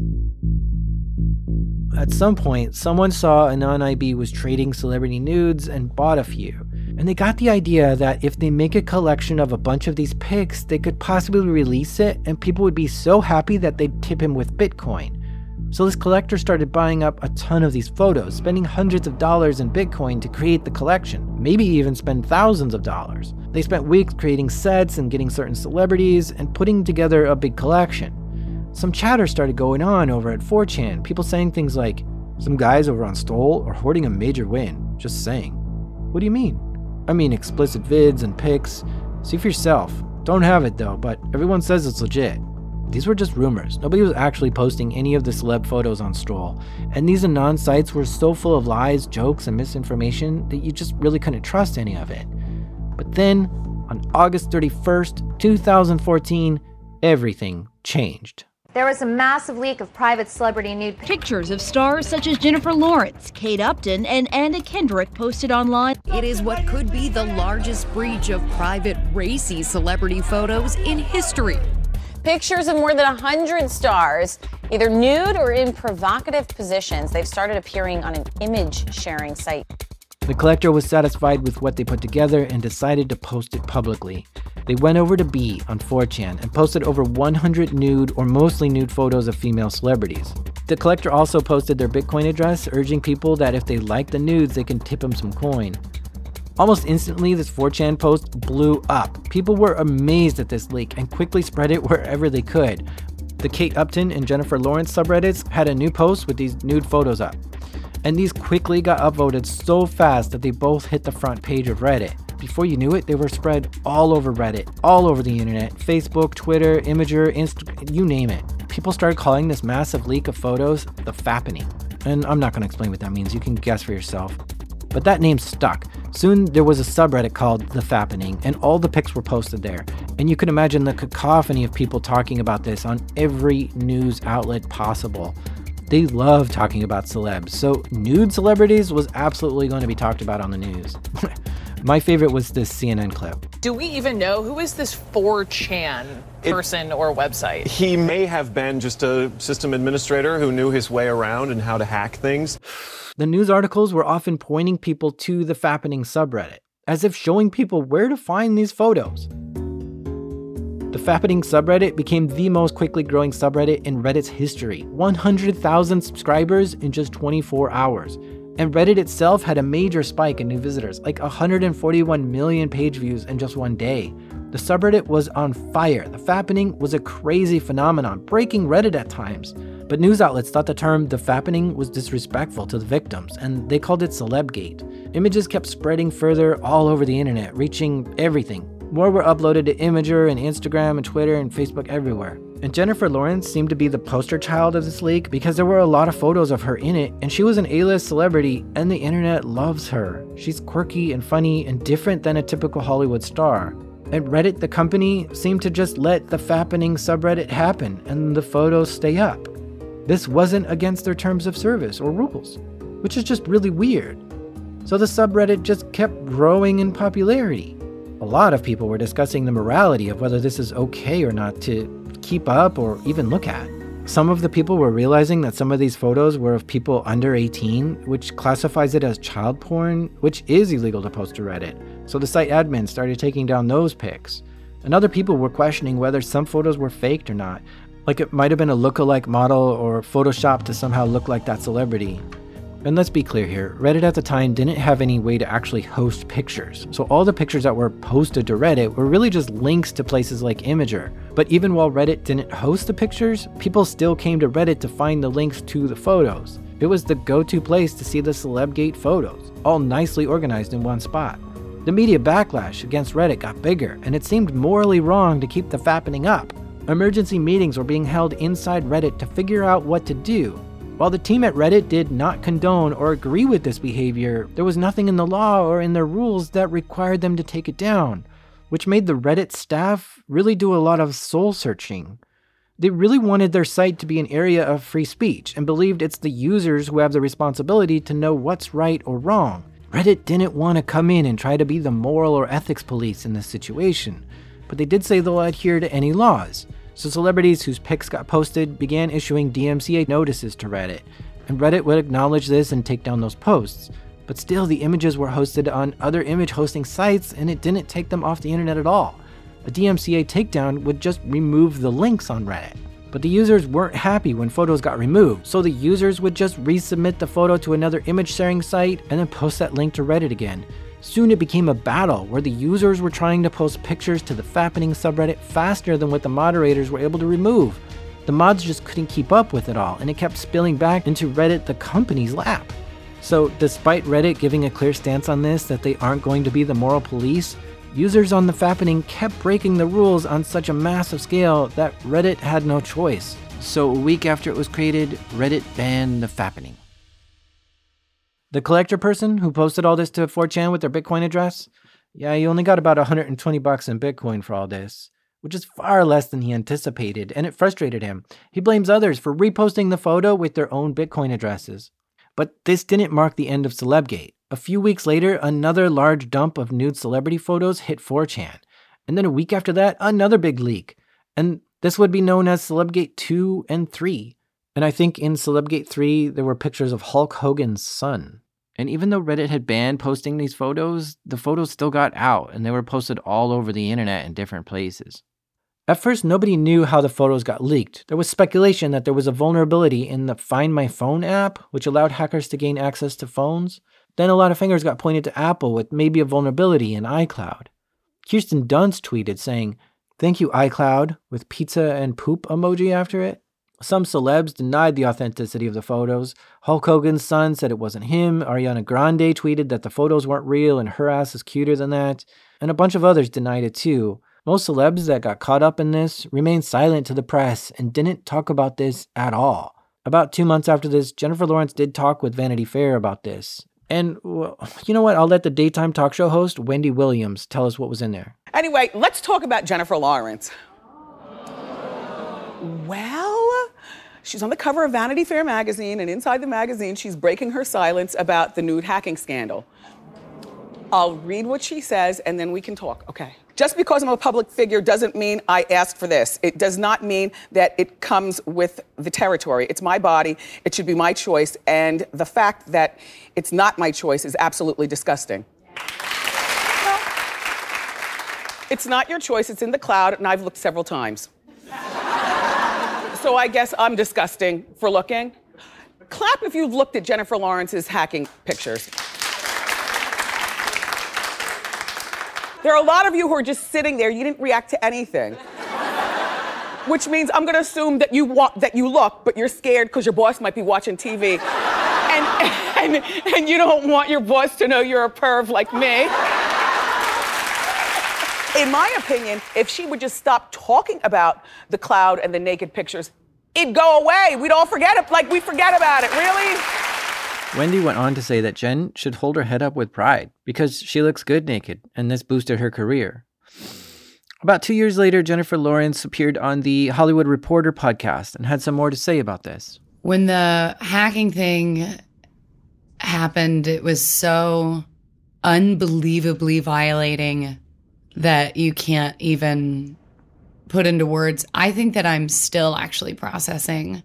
At some point, someone saw AnonIB was trading celebrity nudes and bought a few. And they got the idea that if they make a collection of a bunch of these pics, they could possibly release it and people would be so happy that they'd tip him with Bitcoin. So this collector started buying up a ton of these photos, spending hundreds of dollars in Bitcoin to create the collection, maybe even spend thousands of dollars. They spent weeks creating sets and getting certain celebrities and putting together a big collection. Some chatter started going on over at 4chan, people saying things like, "Some guys over on Stole are hoarding a major win, just saying." What do you mean? I mean explicit vids and pics. See for yourself. Don't have it though, but everyone says it's legit. These were just rumors. Nobody was actually posting any of the celeb photos on Stroll. And these Anon sites were so full of lies, jokes, and misinformation that you just really couldn't trust any of it. But then, on August 31st, 2014, everything changed. There was a massive leak of private celebrity nude pictures of stars such as Jennifer Lawrence, Kate Upton, and Anna Kendrick posted online. It is what could be the largest breach of private, racy celebrity photos in history. Pictures of more than 100 stars Either nude or in provocative positions, they've started appearing on an image-sharing site. The collector was satisfied with what they put together and decided to post it publicly. They went over to B on 4chan and posted over 100 nude or mostly nude photos of female celebrities. The collector also posted their Bitcoin address, urging people that if they like the nudes, they can tip him some coin. Almost instantly, this 4chan post blew up. People were amazed at this leak and quickly spread it wherever they could. The Kate Upton and Jennifer Lawrence subreddits had a new post with these nude photos up. And these quickly got upvoted so fast that they both hit the front page of Reddit. Before you knew it, they were spread all over Reddit, all over the internet, Facebook, Twitter, Imgur, Instagram, you name it. People started calling this massive leak of photos the fappening. And I'm not going to explain what that means, you can guess for yourself. But that name stuck. Soon there was a subreddit called The Fappening, and all the pics were posted there. And you can imagine the cacophony of people talking about this on every news outlet possible. They love talking about celebs, so nude celebrities was absolutely going to be talked about on the news. My favorite was this CNN clip. Do we even know who is this 4chan person or website? He may have been just a system administrator who knew his way around and how to hack things. The news articles were often pointing people to the Fappening subreddit, as if showing people where to find these photos. The Fappening subreddit became the most quickly growing subreddit in Reddit's history. 100,000 subscribers in just 24 hours. And Reddit itself had a major spike in new visitors, like 141 million page views in just one day. The subreddit was on fire. The Fappening was a crazy phenomenon, breaking Reddit at times. But news outlets thought the term the Fappening was disrespectful to the victims, and they called it Celebgate. Images kept spreading further all over the internet, reaching everything. More were uploaded to Imgur and Instagram and Twitter and Facebook everywhere. And Jennifer Lawrence seemed to be the poster child of this leak because there were a lot of photos of her in it, and she was an A-list celebrity, and the internet loves her. She's quirky and funny and different than a typical Hollywood star. At Reddit, the company seemed to just let the Fappening subreddit happen, and the photos stay up. This wasn't against their terms of service or rules, which is just really weird. So the subreddit just kept growing in popularity. A lot of people were discussing the morality of whether this is okay or not to keep up or even look at. Some of the people were realizing that some of these photos were of people under 18, which classifies it as child porn, which is illegal to post to Reddit. So the site admins started taking down those pics. And other people were questioning whether some photos were faked or not. Like it might have been a lookalike model or photoshopped to somehow look like that celebrity. And let's be clear here, Reddit at the time didn't have any way to actually host pictures. So all the pictures that were posted to Reddit were really just links to places like Imgur. But even while Reddit didn't host the pictures, people still came to Reddit to find the links to the photos. It was the go-to place to see the Celebgate photos, all nicely organized in one spot. The media backlash against Reddit got bigger, and it seemed morally wrong to keep the Fappening up. Emergency meetings were being held inside Reddit to figure out what to do. While the team at Reddit did not condone or agree with this behavior, there was nothing in the law or in their rules that required them to take it down, which made the Reddit staff really do a lot of soul searching. They really wanted their site to be an area of free speech and believed it's the users who have the responsibility to know what's right or wrong. Reddit didn't want to come in and try to be the moral or ethics police in this situation, but they did say they'll adhere to any laws. So celebrities whose pics got posted began issuing DMCA notices to Reddit, and Reddit would acknowledge this and take down those posts. But still, the images were hosted on other image hosting sites, and it didn't take them off the internet at all. A DMCA takedown would just remove the links on Reddit. But the users weren't happy when photos got removed, so the users would just resubmit the photo to another image sharing site and then post that link to Reddit again. Soon it became a battle where the users were trying to post pictures to the Fappening subreddit faster than what the moderators were able to remove. The mods just couldn't keep up with it all, and it kept spilling back into Reddit, the company's lap. So despite Reddit giving a clear stance on this, that they aren't going to be the moral police, users on the Fappening kept breaking the rules on such a massive scale that Reddit had no choice. So a week after it was created, Reddit banned the Fappening. The collector person who posted all this to 4chan with their Bitcoin address, yeah, he only got about $120 in Bitcoin for all this, which is far less than he anticipated, and it frustrated him. He blames others for reposting the photo with their own Bitcoin addresses. But this didn't mark the end of Celebgate. A few weeks later, another large dump of nude celebrity photos hit 4chan. And then a week after that, another big leak. And this would be known as Celebgate 2 and 3. And I think in Celebgate 3, there were pictures of Hulk Hogan's son. And even though Reddit had banned posting these photos, the photos still got out and they were posted all over the internet in different places. At first, nobody knew how the photos got leaked. There was speculation that there was a vulnerability in the Find My Phone app, which allowed hackers to gain access to phones. Then a lot of fingers got pointed to Apple with maybe a vulnerability in iCloud. Kirsten Dunst tweeted saying, "Thank you, iCloud," with pizza and poop emoji after it. Some celebs denied the authenticity of the photos. Hulk Hogan's son said it wasn't him. Ariana Grande tweeted that the photos weren't real and her ass is cuter than that. And a bunch of others denied it too. Most celebs that got caught up in this remained silent to the press and didn't talk about this at all. About 2 months after this, Jennifer Lawrence did talk with Vanity Fair about this. And, well, you know what? I'll let the daytime talk show host, Wendy Williams, tell us what was in there. Anyway, let's talk about Jennifer Lawrence. Well, she's on the cover of Vanity Fair magazine, and inside the magazine, she's breaking her silence about the nude hacking scandal. I'll read what she says, and then we can talk, okay? Just because I'm a public figure doesn't mean I asked for this. It does not mean that it comes with the territory. It's my body. It should be my choice. And the fact that it's not my choice is absolutely disgusting. Well, it's not your choice. It's in the cloud, and I've looked several times. So I guess I'm disgusting for looking. Clap if you've looked at Jennifer Lawrence's hacking pictures. There are a lot of you who are just sitting there. You didn't react to anything. Which means I'm gonna assume that you look, but you're scared because your boss might be watching TV. And you don't want your boss to know you're a perv like me. In my opinion, if she would just stop talking about the cloud and the naked pictures, it'd go away. We'd all forget it, like we forget about it, really? Wendy went on to say that Jen should hold her head up with pride because she looks good naked, and this boosted her career. About 2 years later, Jennifer Lawrence appeared on the Hollywood Reporter podcast and had some more to say about this. When the hacking thing happened, it was so unbelievably violating that you can't even put into words. I think that I'm still actually processing.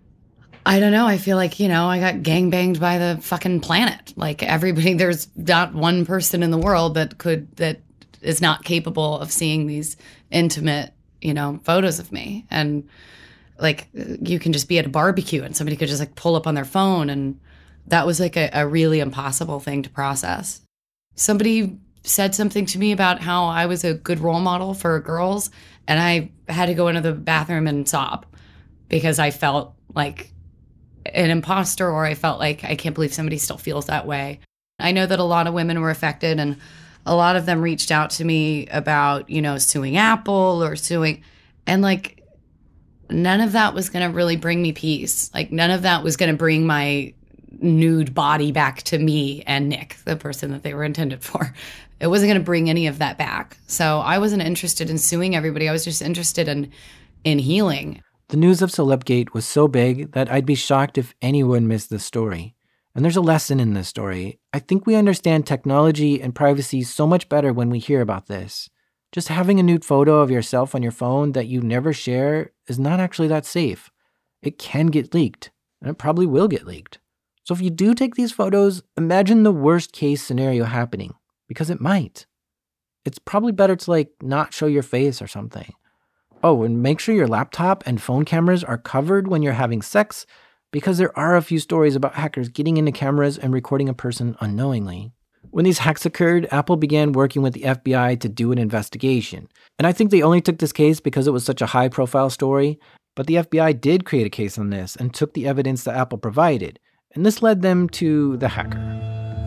I don't know. I feel like, I got gangbanged by the fucking planet. Like everybody, there's not one person in the world that is not capable of seeing these intimate, photos of me. And like, you can just be at a barbecue and somebody could just like pull up on their phone. And that was like a really impossible thing to process. Somebody said something to me about how I was a good role model for girls. And I had to go into the bathroom and sob because I felt like an imposter, or I felt like I can't believe somebody still feels that way. I know that a lot of women were affected, and a lot of them reached out to me about, suing Apple or suing, and like none of that was going to really bring me peace. Like none of that was going to bring my nude body back to me and Nick, the person that they were intended for. It wasn't going to bring any of that back. So I wasn't interested in suing everybody. I was just interested in healing. The news of Celebgate was so big that I'd be shocked if anyone missed the story. And there's a lesson in this story. I think we understand technology and privacy so much better when we hear about this. Just having a nude photo of yourself on your phone that you never share is not actually that safe. It can get leaked, and it probably will get leaked. So if you do take these photos, imagine the worst case scenario happening, because it might. It's probably better to not show your face or something. Oh, and make sure your laptop and phone cameras are covered when you're having sex, because there are a few stories about hackers getting into cameras and recording a person unknowingly. When these hacks occurred, Apple began working with the FBI to do an investigation. And I think they only took this case because it was such a high-profile story, but the FBI did create a case on this and took the evidence that Apple provided, and this led them to the hacker.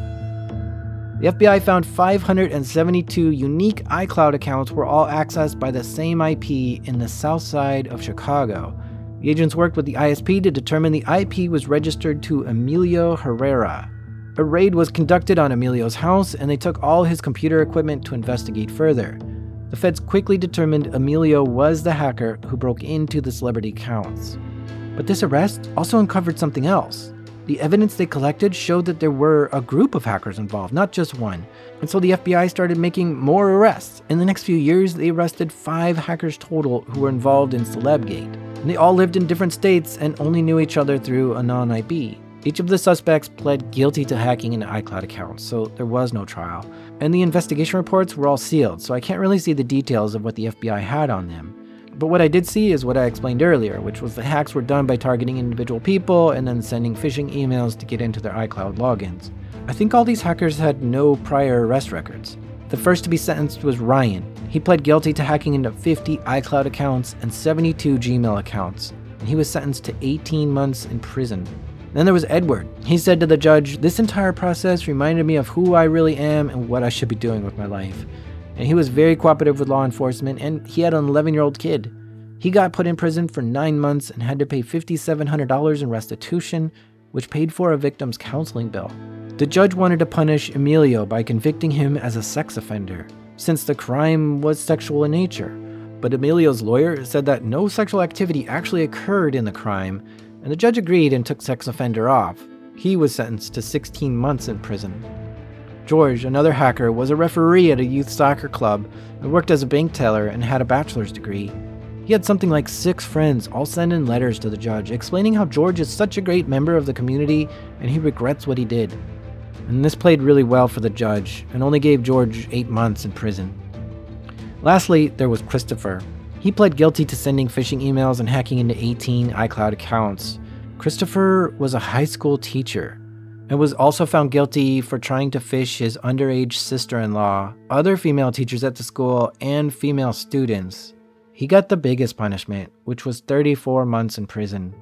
The FBI found 572 unique iCloud accounts were all accessed by the same IP in the south side of Chicago. The agents worked with the ISP to determine the IP was registered to Emilio Herrera. A raid was conducted on Emilio's house, and they took all his computer equipment to investigate further. The feds quickly determined Emilio was the hacker who broke into the celebrity accounts. But this arrest also uncovered something else. The evidence they collected showed that there were a group of hackers involved, not just one. And so the FBI started making more arrests. In the next few years, they arrested 5 hackers total who were involved in Celebgate. And they all lived in different states and only knew each other through a non-IB. Each of the suspects pled guilty to hacking into iCloud accounts, so there was no trial. And the investigation reports were all sealed, so I can't really see the details of what the FBI had on them. But what I did see is what I explained earlier, which was the hacks were done by targeting individual people and then sending phishing emails to get into their iCloud logins. I think all these hackers had no prior arrest records. The first to be sentenced was Ryan. He pled guilty to hacking into 50 iCloud accounts and 72 Gmail accounts, and he was sentenced to 18 months in prison. Then there was Edward. He said to the judge, "This entire process reminded me of who I really am and what I should be doing with my life." And he was very cooperative with law enforcement, and he had an 11-year-old kid. He got put in prison for 9 months and had to pay $5,700 in restitution, which paid for a victim's counseling bill. The judge wanted to punish Emilio by convicting him as a sex offender, since the crime was sexual in nature. But Emilio's lawyer said that no sexual activity actually occurred in the crime, and the judge agreed and took sex offender off. He was sentenced to 16 months in prison. George, another hacker, was a referee at a youth soccer club and worked as a bank teller and had a bachelor's degree. He had something like 6 friends all send in letters to the judge explaining how George is such a great member of the community and he regrets what he did. And this played really well for the judge and only gave George 8 months in prison. Lastly, there was Christopher. He pled guilty to sending phishing emails and hacking into 18 iCloud accounts. Christopher was a high school teacher and was also found guilty for trying to phish his underage sister-in-law, other female teachers at the school, and female students. He got the biggest punishment, which was 34 months in prison.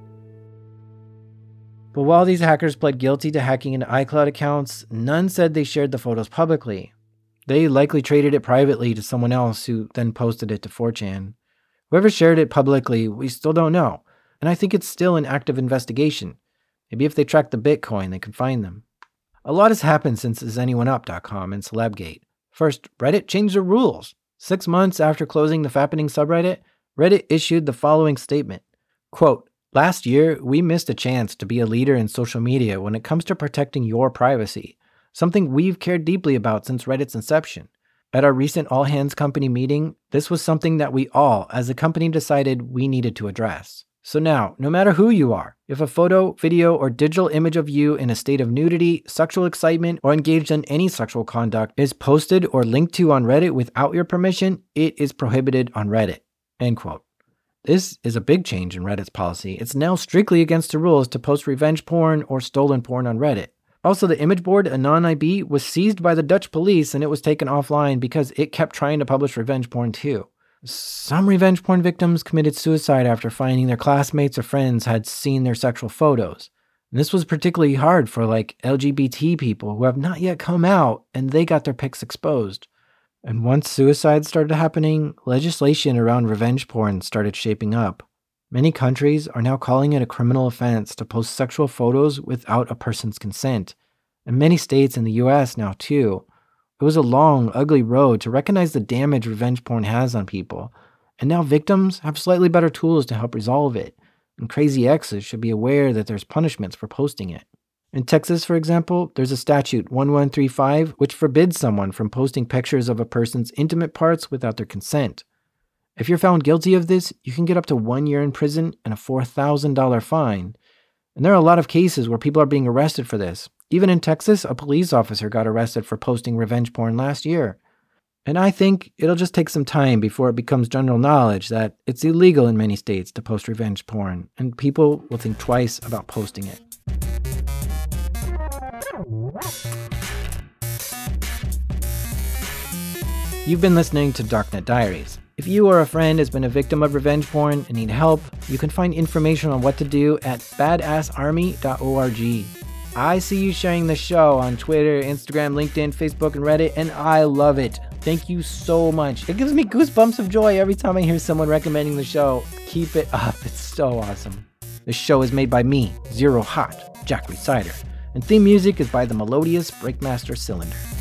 But while these hackers pled guilty to hacking into iCloud accounts, none said they shared the photos publicly. They likely traded it privately to someone else who then posted it to 4chan. Whoever shared it publicly, we still don't know, and I think it's still an active investigation. Maybe if they track the Bitcoin, they can find them. A lot has happened since IsAnyoneUp.com and Celebgate. First, Reddit changed the rules. 6 months after closing the Fappening subreddit, Reddit issued the following statement. Quote, "Last year, we missed a chance to be a leader in social media when it comes to protecting your privacy, something we've cared deeply about since Reddit's inception. At our recent all-hands company meeting, this was something that we all, as a company, decided we needed to address. So now, no matter who you are, if a photo, video, or digital image of you in a state of nudity, sexual excitement, or engaged in any sexual conduct is posted or linked to on Reddit without your permission, it is prohibited on Reddit." End quote. This is a big change in Reddit's policy. It's now strictly against the rules to post revenge porn or stolen porn on Reddit. Also, the image board, AnonIB, was seized by the Dutch police and it was taken offline because it kept trying to publish revenge porn too. Some revenge porn victims committed suicide after finding their classmates or friends had seen their sexual photos. And this was particularly hard for LGBT people who have not yet come out and they got their pics exposed. And once suicides started happening, legislation around revenge porn started shaping up. Many countries are now calling it a criminal offense to post sexual photos without a person's consent. And many states in the US now too. It was a long, ugly road to recognize the damage revenge porn has on people. And now victims have slightly better tools to help resolve it. And crazy exes should be aware that there's punishments for posting it. In Texas, for example, there's a statute, 1135, which forbids someone from posting pictures of a person's intimate parts without their consent. If you're found guilty of this, you can get up to 1 year in prison and a $4,000 fine. And there are a lot of cases where people are being arrested for this. Even in Texas, a police officer got arrested for posting revenge porn last year. And I think it'll just take some time before it becomes general knowledge that it's illegal in many states to post revenge porn, and people will think twice about posting it. You've been listening to Darknet Diaries. If you or a friend has been a victim of revenge porn and need help, you can find information on what to do at badassarmy.org. I see you sharing the show on Twitter, Instagram, LinkedIn, Facebook, and Reddit, and I love it. Thank you so much. It gives me goosebumps of joy every time I hear someone recommending the show. Keep it up. It's so awesome. The show is made by me, Zero Hot, Jack Resider, and theme music is by the melodious Breakmaster Cylinder.